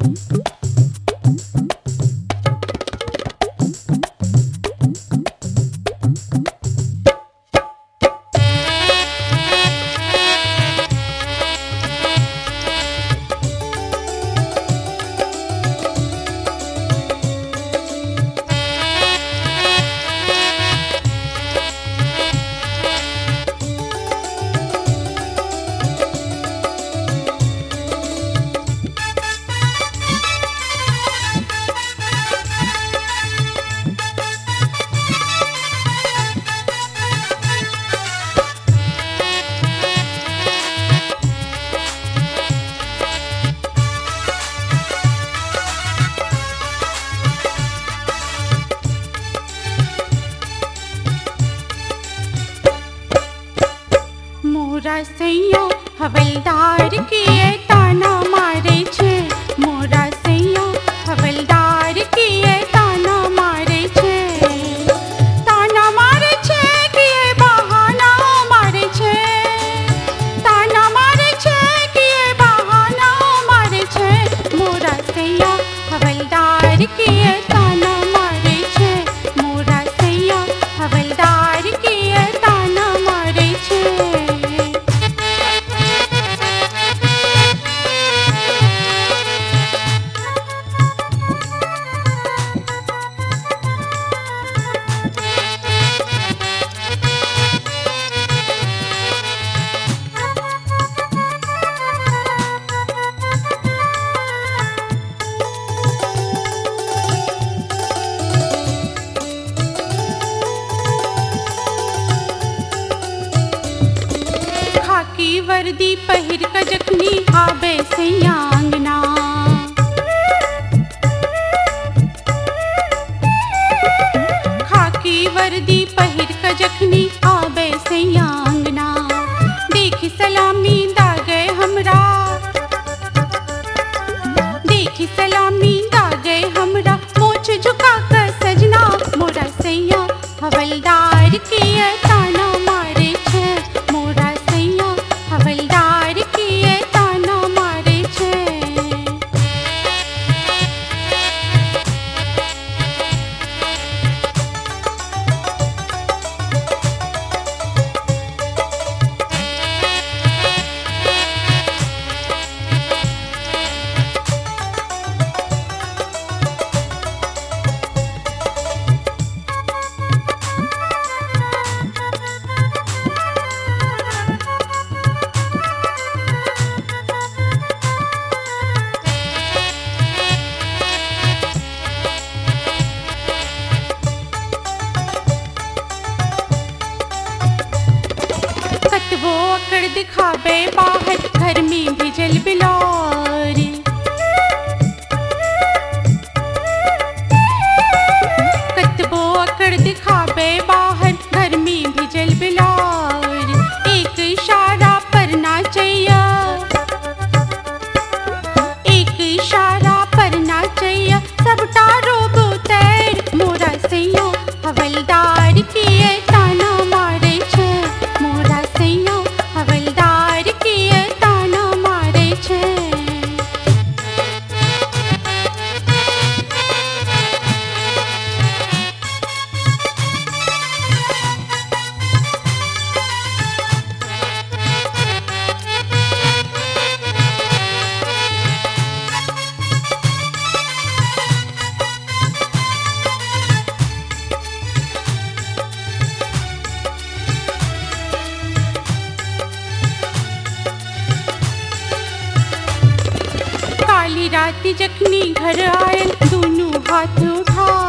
मोरा सैया हवलदार के ताना मारे छे, मोरा सैया हवलदार के ताना मारे छे, ताना मारे छे कि बहाना मारे छे, ताना मारे छे कि बहाना मारे छे, मोरा सैया हवलदार के ताना मारे छे, मोरा सैया हवलदार के ताना मारे छे। खाकी वर्दी पहिर क जखनी आबे सैया अंगना, खाकी वर्दी पहिर क जखनी आबे सैया अंगना, देखी सलामी दागे हमरा, देखी सलामी दागे हमरा, मोछ झुका कर सजना, मोरा सैया हवलदार के ताना मारे छे, मोरा सैया हवलदार के ताना मारे छे। कतवो अकड़ दिखावे बाहर घर में भिजल बिलार, कतवो अकड़ दिखावे बाहर घर में भिजल बिलार, एक इशारा पर ना चाहिए, एक इशारा पर ना चाहिए, सबटा रोबो तैर, मोरा सैया हवलदार के ताना मारे छे, मोरा सैया हवलदार के ताना मारे छे। काली रात जखनी घर आयल दोनों हाथ उठा,